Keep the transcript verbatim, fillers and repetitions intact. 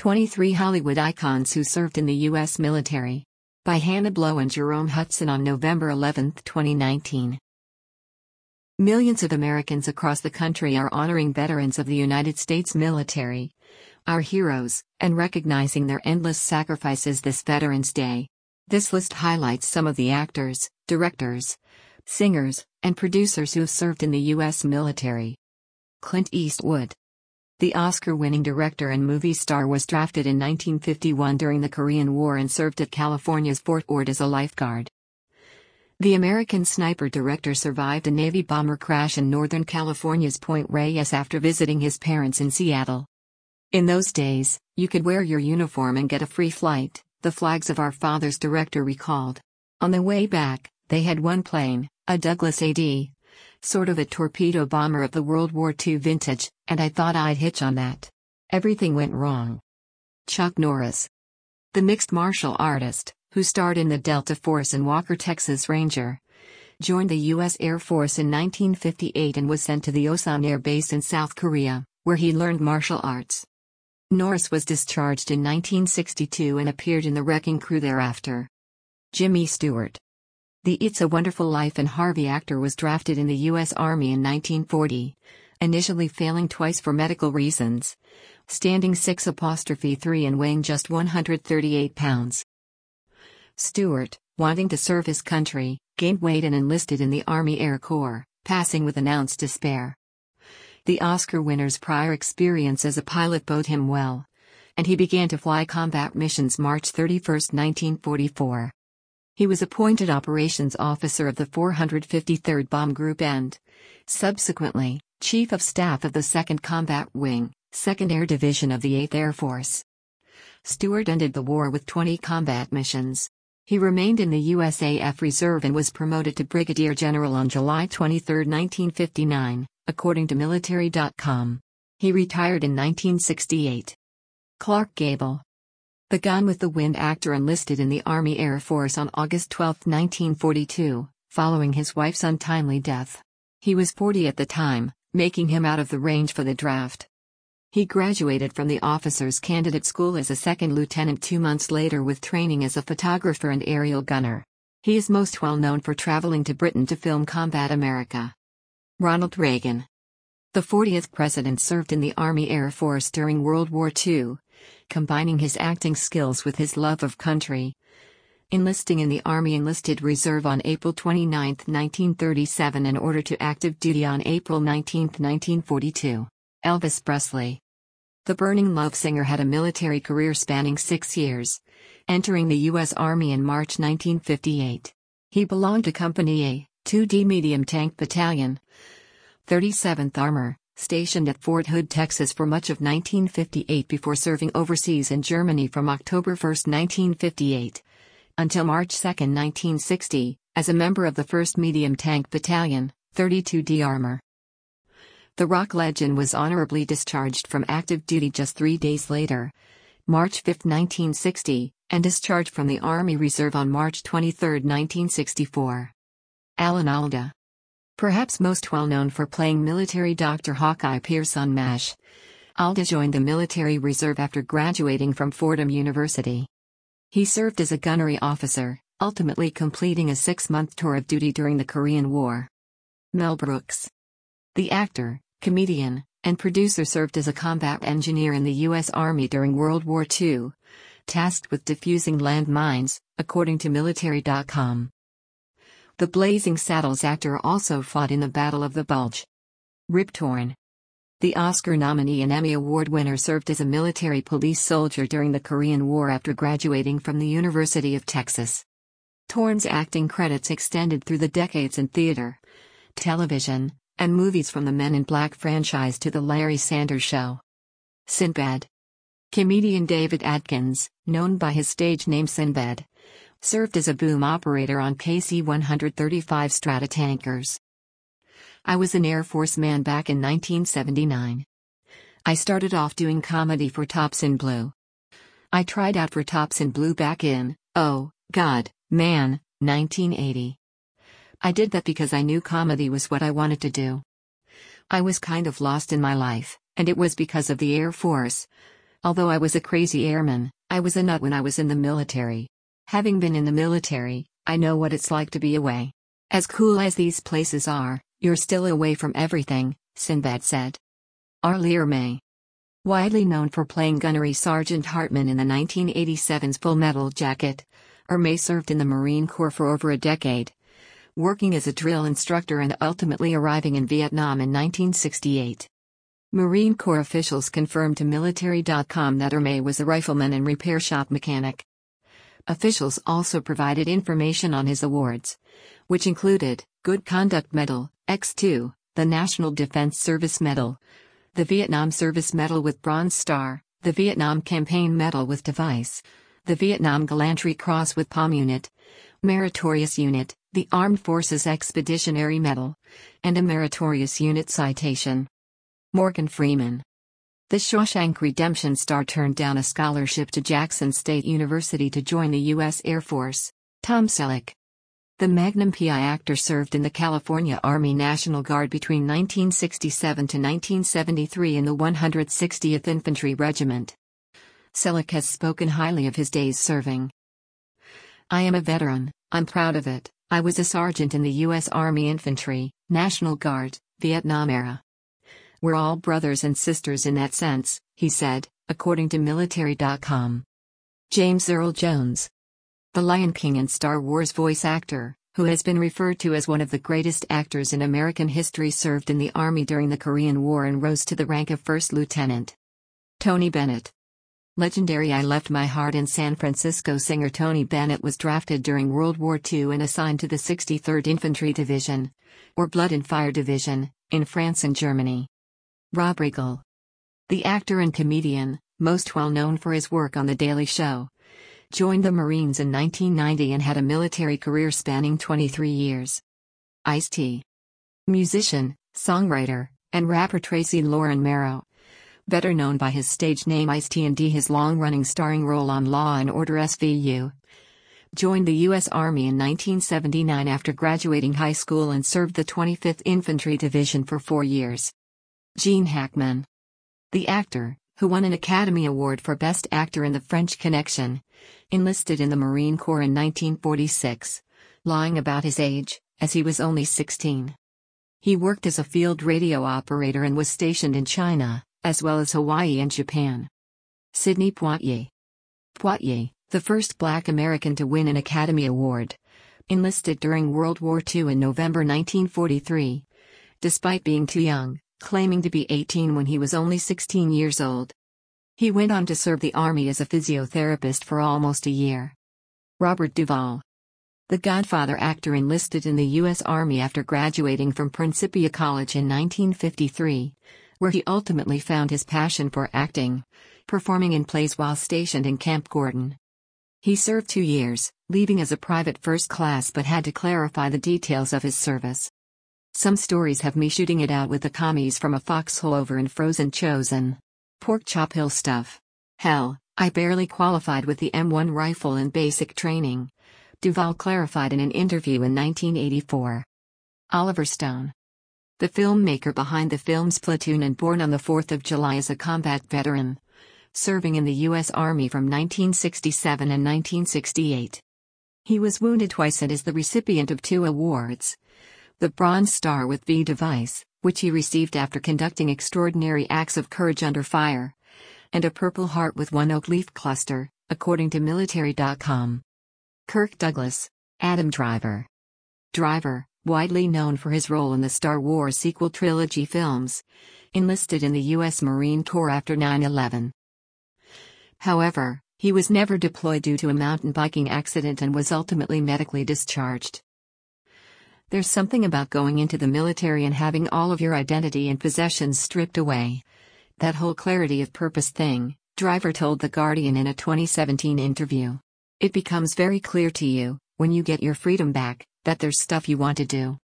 twenty-three Hollywood icons who served in the U S military. By Hannah Blow and Jerome Hudson on November eleventh, twenty nineteen. Millions of Americans across the country are honoring veterans of the United States military, our heroes, and recognizing their endless sacrifices this Veterans Day. This list highlights some of the actors, directors, singers, and producers who served in the U S military. Clint Eastwood. The Oscar-winning director and movie star was drafted in nineteen fifty-one during the Korean War and served at California's Fort Ord as a lifeguard. The American sniper director survived a Navy bomber crash in Northern California's Point Reyes after visiting his parents in Seattle. In those days, you could wear your uniform and get a free flight, the Flags of Our Fathers director recalled. On the way back, they had one plane, a Douglas A D, sort of a torpedo bomber of the World War Two vintage, and I thought I'd hitch on that. Everything went wrong. Chuck Norris. The mixed martial artist, who starred in the Delta Force and Walker Texas Ranger, joined the U S Air Force in nineteen fifty-eight and was sent to the Osan Air Base in South Korea, where he learned martial arts. Norris was discharged in nineteen sixty-two and appeared in The Wrecking Crew thereafter. Jimmy Stewart. The It's a Wonderful Life and Harvey actor was drafted in the U S Army in nineteen forty, initially failing twice for medical reasons, standing six foot three and weighing just one hundred thirty-eight pounds. Stewart, wanting to serve his country, gained weight and enlisted in the Army Air Corps, passing with an ounce to spare. The Oscar winner's prior experience as a pilot bode him well, and he began to fly combat missions March thirty-first, nineteen forty-four. He was appointed operations officer of the four hundred fifty-third Bomb Group and, subsequently, Chief of Staff of the second Combat Wing, second Air Division of the eighth Air Force. Stewart ended the war with twenty combat missions. He remained in the U S A F Reserve and was promoted to Brigadier General on July twenty-third, nineteen fifty-nine, according to military dot com. He retired in nineteen sixty-eight. Clark Gable. The Gone with the Wind actor enlisted in the Army Air Force on August twelfth, nineteen forty-two, following his wife's untimely death. He was forty at the time, making him out of the range for the draft. He graduated from the Officers Candidate School as a second lieutenant two months later with training as a photographer and aerial gunner. He is most well known for traveling to Britain to film Combat America. Ronald Reagan. The fortieth president served in the Army Air Force during World War Two, combining his acting skills with his love of country. Enlisting in the Army Enlisted Reserve on April twenty-ninth, nineteen thirty-seven and ordered to active duty on April nineteenth, nineteen forty-two. Elvis Presley. The Burning Love singer had a military career spanning six years, entering the U S Army in March nineteen fifty-eight. He belonged to Company A, two D Medium Tank Battalion, thirty-seventh Armor, stationed at Fort Hood, Texas for much of nineteen fifty-eight before serving overseas in Germany from October first, nineteen fifty-eight, until March second, nineteen sixty, as a member of the first Medium Tank Battalion, thirty-two D Armor. The rock legend was honorably discharged from active duty just three days later, March fifth, nineteen sixty, and discharged from the Army Reserve on March twenty-third, nineteen sixty-four. Alan Alda. Perhaps most well known for playing military Doctor Hawkeye Pierce on MASH, Alda joined the military reserve after graduating from Fordham University. He served as a gunnery officer, ultimately completing a six-month tour of duty during the Korean War. Mel Brooks. The actor, comedian, and producer served as a combat engineer in the U S Army during World War Two, tasked with defusing landmines, according to military dot com. The Blazing Saddles actor also fought in the Battle of the Bulge. Rip Torn. The Oscar nominee and Emmy Award winner served as a military police soldier during the Korean War after graduating from the University of Texas. Torn's acting credits extended through the decades in theater, television, and movies from the Men in Black franchise to The Larry Sanders Show. Sinbad. Comedian David Adkins, known by his stage name Sinbad, served as a boom operator on K C one thirty-five Stratatankers. I was an Air Force man back in nineteen seventy-nine. I started off doing comedy for Tops in Blue. I tried out for Tops in Blue back in, oh, God, man, nineteen eighty. I did that because I knew comedy was what I wanted to do. I was kind of lost in my life, and it was because of the Air Force, Although I was a crazy airman, I was a nut when I was in the military. Having been in the military, I know what it's like to be away. As cool as these places are, you're still away from everything, Sinbad said. R. Lear May. Widely known for playing Gunnery Sergeant Hartman in the nineteen eighty-seven's Full Metal Jacket, May served in the Marine Corps for over a decade, working as a drill instructor and ultimately arriving in Vietnam in nineteen sixty-eight. Marine Corps officials confirmed to military dot com that May was a rifleman and repair shop mechanic. Officials also provided information on his awards, which included Good Conduct Medal, X two, the National Defense Service Medal, the Vietnam Service Medal with Bronze Star, the Vietnam Campaign Medal with Device, the Vietnam Gallantry Cross with Palm Unit, Meritorious Unit, the Armed Forces Expeditionary Medal, and a Meritorious Unit Citation. Morgan Freeman. The Shawshank Redemption star turned down a scholarship to Jackson State University to join the U S Air Force. Tom Selleck. The Magnum P I actor served in the California Army National Guard between nineteen sixty-seven to nineteen seventy-three in the one hundred sixtieth Infantry Regiment. Selleck has spoken highly of his days serving. I am a veteran, I'm proud of it. I was a sergeant in the U S Army Infantry, National Guard, Vietnam era. We're all brothers and sisters in that sense, he said, according to military dot com. James Earl Jones. The Lion King and Star Wars voice actor, who has been referred to as one of the greatest actors in American history, served in the Army during the Korean War and rose to the rank of first lieutenant. Tony Bennett. Legendary I Left My Heart in San Francisco singer Tony Bennett was drafted during World War Two and assigned to the sixty-third Infantry Division, or Blood and Fire Division, in France and Germany. Rob Riggle. The actor and comedian, most well known for his work on The Daily Show, joined the Marines in nineteen ninety and had a military career spanning twenty-three years. Ice-T. Musician, songwriter, and rapper Tracy Lauren Merrow, better known by his stage name Ice-T and D, his long-running starring role on Law and Order S V U, joined the U S Army in nineteen seventy-nine after graduating high school and served the twenty-fifth Infantry Division for four years. Gene Hackman. The actor, who won an Academy Award for Best Actor in The French Connection, enlisted in the Marine Corps in nineteen forty-six, lying about his age, as he was only sixteen. He worked as a field radio operator and was stationed in China, as well as Hawaii and Japan. Sidney Poitier. Poitier, the first Black American to win an Academy Award, enlisted during World War Two in November nineteen forty-three, despite being too young, claiming to be eighteen when he was only sixteen years old. He went on to serve the Army as a physiotherapist for almost a year. Robert Duvall. The Godfather actor enlisted in the U S Army after graduating from Principia College in nineteen fifty-three, where he ultimately found his passion for acting, performing in plays while stationed in Camp Gordon. He served two years, leaving as a private first class, but had to clarify the details of his service. Some stories have me shooting it out with the commies from a foxhole over in Frozen Chosen. Pork chop hill stuff. Hell, I barely qualified with the M one rifle in basic training, Duvall clarified in an interview in nineteen eighty-four. Oliver Stone. The filmmaker behind the films Platoon and Born on the fourth of July is a combat veteran, serving in the U S Army from nineteen sixty-seven and nineteen sixty-eight. He was wounded twice and is the recipient of two awards: the Bronze Star with V Device, which he received after conducting extraordinary acts of courage under fire, and a Purple Heart with one oak leaf cluster, according to military dot com. Kirk Douglas. Adam Driver. Driver, widely known for his role in the Star Wars sequel trilogy films, enlisted in the U S Marine Corps after nine eleven. However, he was never deployed due to a mountain biking accident and was ultimately medically discharged. There's something about going into the military and having all of your identity and possessions stripped away. That whole clarity of purpose thing, Driver told The Guardian in a twenty seventeen interview. It becomes very clear to you, when you get your freedom back, that there's stuff you want to do.